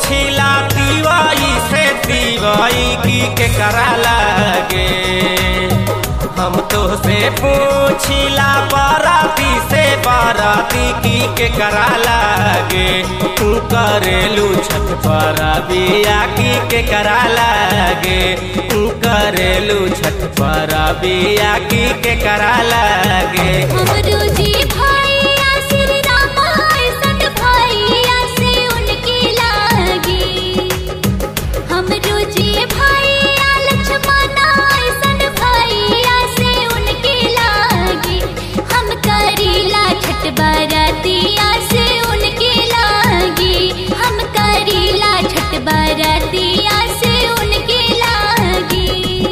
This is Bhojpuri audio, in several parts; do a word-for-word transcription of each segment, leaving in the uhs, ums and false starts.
पूछिला तिवाई से तिवाई की के करा लागे। हम तो से पूछिला बाराती से बाराती की के करा लागे। तू करेलू छठ पर बिया की के करा लागे। तू करेलू छठ पर बिया की के करा लागे। हमरो जी भैया श्री राम ऐसन भैया से उनके लागे। हमरो जी भैया लक्ष्मण ऐसन भैया से उनके लागे। हम करीला छठ बरातिया से उनके लागे। हम करीला छठ बरातिया से उनके लागे।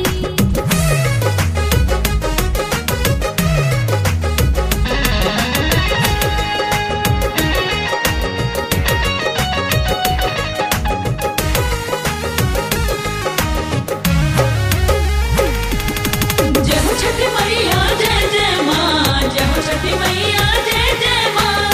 जय हो छठी मैया जय जय माँ। जय हो छठी मैया जय जय माँ।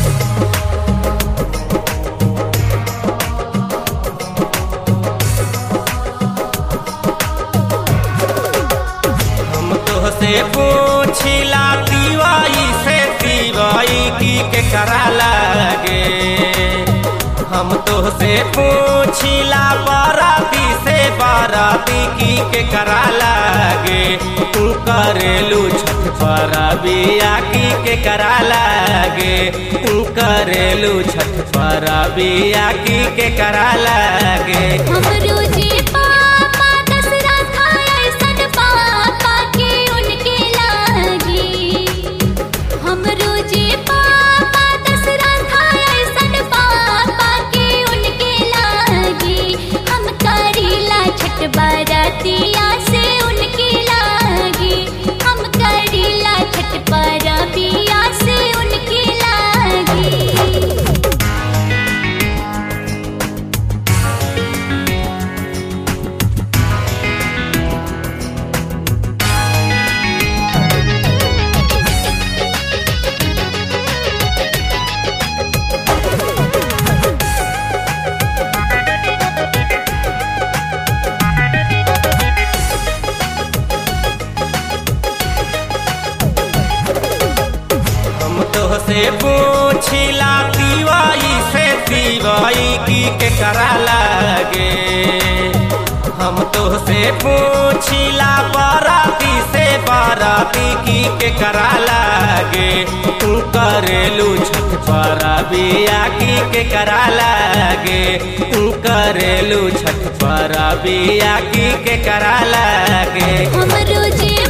हम तो से पूछिला तिवाई से तिवाई की के करा लागे। हम तो से पूछिला बाराती से बाराती की के करा लागे। तू करेलू छठ पर बिया की के करा लागे। तू करेलू छठ पर बिया की के करा लागे। हमरो जी पापा दशरथ ऐसन पापा के उनके लागे। हमरो जी पापा दशरथ ऐसन पापा के उनके लागे। हम करीला छठ बरातिया से उनके लागे। हम करीला छठ बरातिया से उनके लागे। हम तो से पूछिला तिवाई से तिवाई की के करा लागे। हम तो से पूछिला बाराती से बाराती की के करा लागे। तू करेलू छठ पर बिया की के करा लागे। तू करेलू छठ पर बिया की के करा लागे। हमरो जी